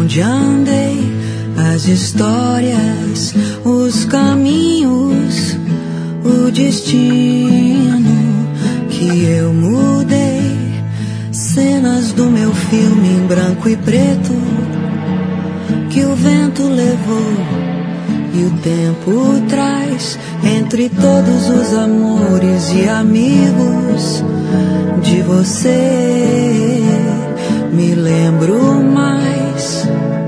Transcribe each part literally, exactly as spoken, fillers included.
onde andei, as histórias, os caminhos, o destino que eu mudei, cenas do meu filme em branco e preto que o vento levou e o tempo traz. Entre todos os amores e amigos de você me lembro mais.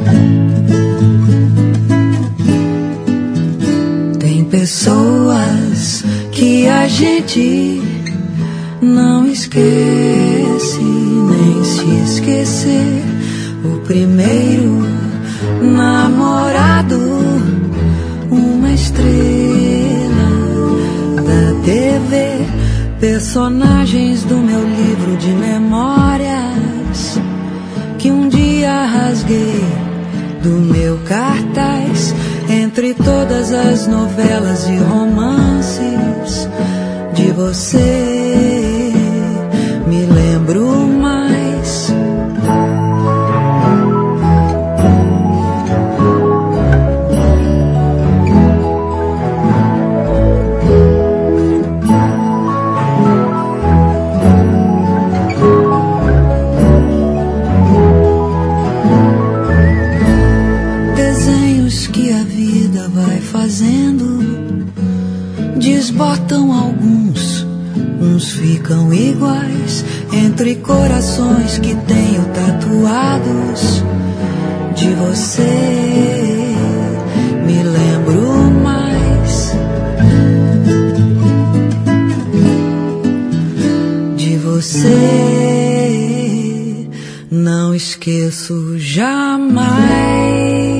Tem pessoas que a gente não esquece, nem se esquecer. O primeiro namorado, uma estrela da T V, personagens do meu livro de memórias que um dia rasguei do meu cartaz. Entre todas as novelas e romances de você me lembro mais. Desbotam alguns, uns ficam iguais. Entre corações que tenho tatuados de você me lembro mais. De você não esqueço jamais.